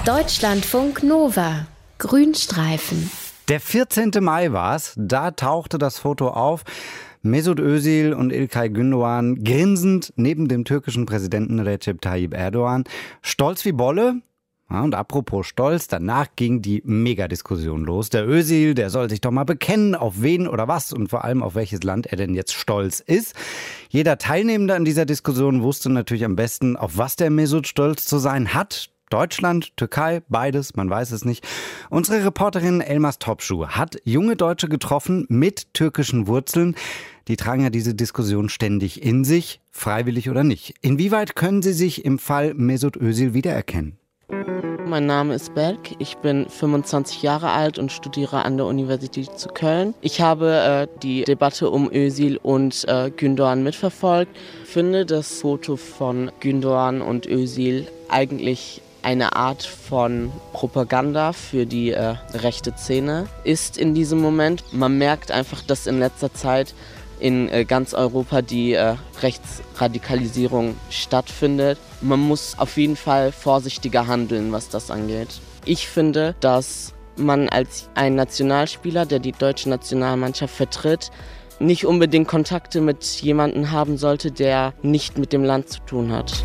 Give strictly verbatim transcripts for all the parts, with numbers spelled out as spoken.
Deutschlandfunk Nova. Grünstreifen. Der vierzehnte Mai war's, da tauchte das Foto auf. Mesut Özil und İlkay Gündoğan grinsend neben dem türkischen Präsidenten Recep Tayyip Erdogan. Stolz wie Bolle. Ja, und apropos Stolz, danach ging die Megadiskussion los. Der Özil, der soll sich doch mal bekennen, auf wen oder was und vor allem auf welches Land er denn jetzt stolz ist. Jeder Teilnehmende an dieser Diskussion wusste natürlich am besten, auf was der Mesut stolz zu sein hat. Deutschland, Türkei, beides, man weiß es nicht. Unsere Reporterin Elmas Topschuh hat junge Deutsche getroffen mit türkischen Wurzeln. Die tragen ja diese Diskussion ständig in sich, freiwillig oder nicht. Inwieweit können sie sich im Fall Mesut Özil wiedererkennen? Mein Name ist Berk, ich bin fünfundzwanzig Jahre alt und studiere an der Universität zu Köln. Ich habe äh, die Debatte um Özil und äh, Gündoğan mitverfolgt. Ich finde das Foto von Gündoğan und Özil eigentlich eine Art von Propaganda für die äh, rechte Szene ist in diesem Moment. Man merkt einfach, dass in letzter Zeit in äh, ganz Europa die äh, Rechtsradikalisierung stattfindet. Man muss auf jeden Fall vorsichtiger handeln, was das angeht. Ich finde, dass man als ein Nationalspieler, der die deutsche Nationalmannschaft vertritt, nicht unbedingt Kontakte mit jemandem haben sollte, der nicht mit dem Land zu tun hat.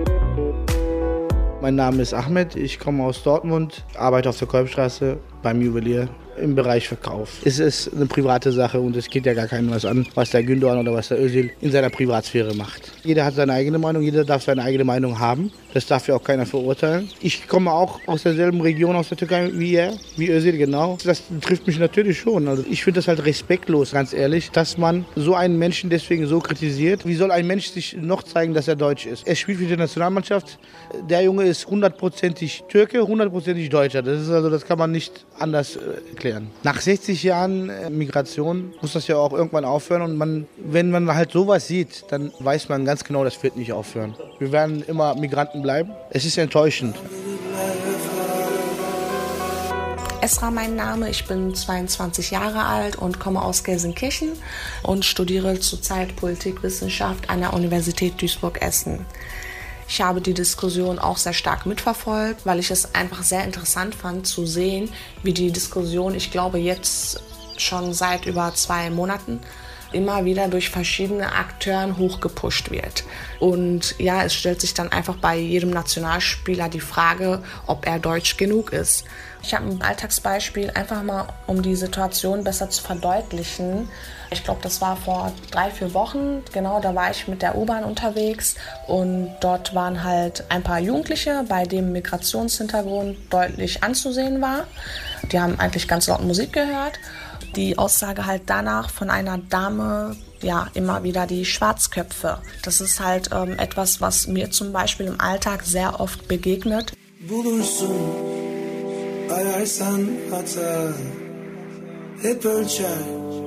Mein Name ist Ahmed, ich komme aus Dortmund, arbeite auf der Kolbstraße beim Juwelier im Bereich Verkauf. Es ist eine private Sache und es geht ja gar keinem was an, was der Gündoğan oder was der Özil in seiner Privatsphäre macht. Jeder hat seine eigene Meinung, jeder darf seine eigene Meinung haben. Das darf ja auch keiner verurteilen. Ich komme auch aus derselben Region, aus der Türkei wie er, wie Özil, genau. Das trifft mich natürlich schon. Also ich finde das halt respektlos, ganz ehrlich, dass man so einen Menschen deswegen so kritisiert. Wie soll ein Mensch sich noch zeigen, dass er deutsch ist? Er spielt für die Nationalmannschaft. Der Junge ist hundertprozentig Türke, hundertprozentig Deutscher. Das ist also, das kann man nicht anders erklären. Nach sechzig Jahren Migration muss das ja auch irgendwann aufhören. Und man, wenn man halt sowas sieht, dann weiß man ganz genau, das wird nicht aufhören. Wir werden immer Migranten bleiben. Es ist enttäuschend. Esra mein Name, ich bin zweiundzwanzig Jahre alt und komme aus Gelsenkirchen und studiere zurzeit Politikwissenschaft an der Universität Duisburg-Essen. Ich habe die Diskussion auch sehr stark mitverfolgt, weil ich es einfach sehr interessant fand zu sehen, wie die Diskussion, ich glaube jetzt schon seit über zwei Monaten, immer wieder durch verschiedene Akteuren hochgepusht wird. Und ja, es stellt sich dann einfach bei jedem Nationalspieler die Frage, ob er deutsch genug ist. Ich habe ein Alltagsbeispiel, einfach mal um die Situation besser zu verdeutlichen. Ich glaube, das war vor drei, vier Wochen, genau, da war ich mit der U-Bahn unterwegs und dort waren halt ein paar Jugendliche, bei dem Migrationshintergrund deutlich anzusehen war. Die haben eigentlich ganz laut Musik gehört. Die Aussage halt danach von einer Dame, ja, immer wieder die Schwarzköpfe. Das ist halt ähm, etwas, was mir zum Beispiel im Alltag sehr oft begegnet. Bulursun, ararsan hata, hep ölçer,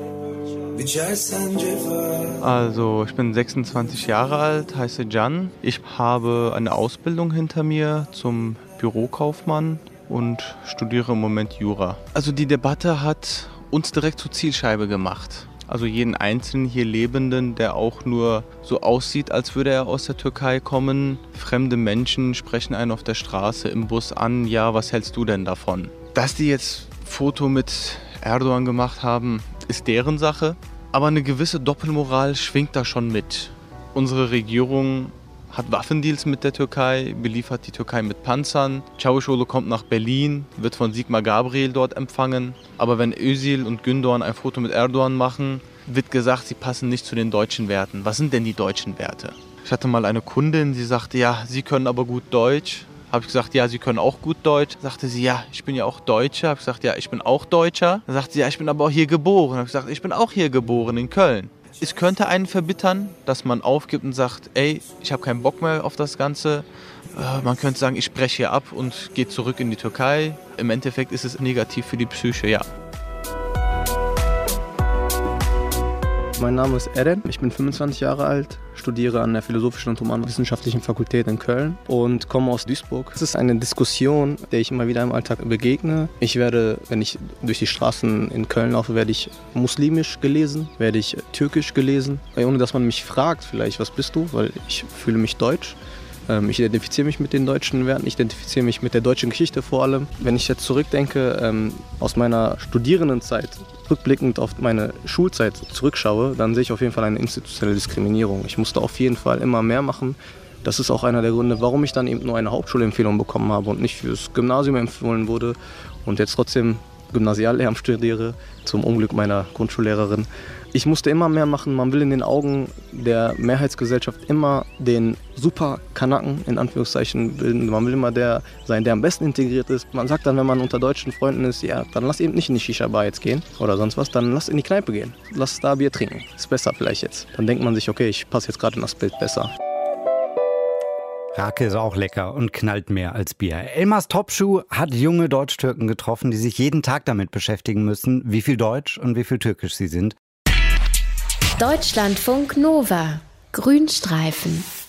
biçersen cefa. Also, ich bin sechsundzwanzig Jahre alt, heiße Can. Ich habe eine Ausbildung hinter mir zum Bürokaufmann und studiere im Moment Jura. Also die Debatte hat uns direkt zur Zielscheibe gemacht. Also jeden einzelnen hier Lebenden, der auch nur so aussieht, als würde er aus der Türkei kommen. Fremde Menschen sprechen einen auf der Straße, im Bus an. Ja, was hältst du denn davon? Dass die jetzt Foto mit Erdogan gemacht haben, ist deren Sache. Aber eine gewisse Doppelmoral schwingt da schon mit. Unsere Regierung hat Waffendeals mit der Türkei, beliefert die Türkei mit Panzern. Çavuşoğlu kommt nach Berlin, wird von Sigmar Gabriel dort empfangen. Aber wenn Özil und Gündoğan ein Foto mit Erdogan machen, wird gesagt, sie passen nicht zu den deutschen Werten. Was sind denn die deutschen Werte? Ich hatte mal eine Kundin, sie sagte, ja, sie können aber gut Deutsch. Habe ich gesagt, ja, sie können auch gut Deutsch. Sagte sie, ja, ich bin ja auch Deutscher. Habe ich gesagt, ja, ich bin auch Deutscher. Dann sagte sie, ja, ich bin aber auch hier geboren. Habe ich gesagt, ich bin auch hier geboren in Köln. Es könnte einen verbittern, dass man aufgibt und sagt, ey, ich habe keinen Bock mehr auf das Ganze. Äh, man könnte sagen, ich breche hier ab und gehe zurück in die Türkei. Im Endeffekt ist es negativ für die Psyche, ja. Mein Name ist Eren, ich bin fünfundzwanzig Jahre alt, studiere an der Philosophischen und Humanwissenschaftlichen Fakultät in Köln und komme aus Duisburg. Es ist eine Diskussion, der ich immer wieder im Alltag begegne. Ich werde, wenn ich durch die Straßen in Köln laufe, werde ich muslimisch gelesen, werde ich türkisch gelesen. Ohne dass man mich fragt vielleicht, was bist du, weil ich fühle mich deutsch. Ähm, ich identifiziere mich mit den deutschen Werten, ich identifiziere mich mit der deutschen Geschichte vor allem. Wenn ich jetzt zurückdenke, ähm, aus meiner Studierendenzeit, rückblickend auf meine Schulzeit zurückschaue, dann sehe ich auf jeden Fall eine institutionelle Diskriminierung. Ich musste auf jeden Fall immer mehr machen. Das ist auch einer der Gründe, warum ich dann eben nur eine Hauptschulempfehlung bekommen habe und nicht fürs Gymnasium empfohlen wurde und jetzt trotzdem Gymnasiallehramt studiere, zum Unglück meiner Grundschullehrerin. Ich musste immer mehr machen. Man will in den Augen der Mehrheitsgesellschaft immer den Super-Kanaken in Anführungszeichen bilden. Man will immer der sein, der am besten integriert ist. Man sagt dann, wenn man unter deutschen Freunden ist, ja, dann lass eben nicht in die Shisha-Bar jetzt gehen oder sonst was, dann lass in die Kneipe gehen. Lass da Bier trinken. Ist besser vielleicht jetzt. Dann denkt man sich, okay, ich passe jetzt gerade in das Bild besser. Rake ist auch lecker und knallt mehr als Bier. Elmas Topschuh hat junge Deutsch-Türken getroffen, die sich jeden Tag damit beschäftigen müssen, wie viel Deutsch und wie viel Türkisch sie sind. Deutschlandfunk Nova. Grünstreifen.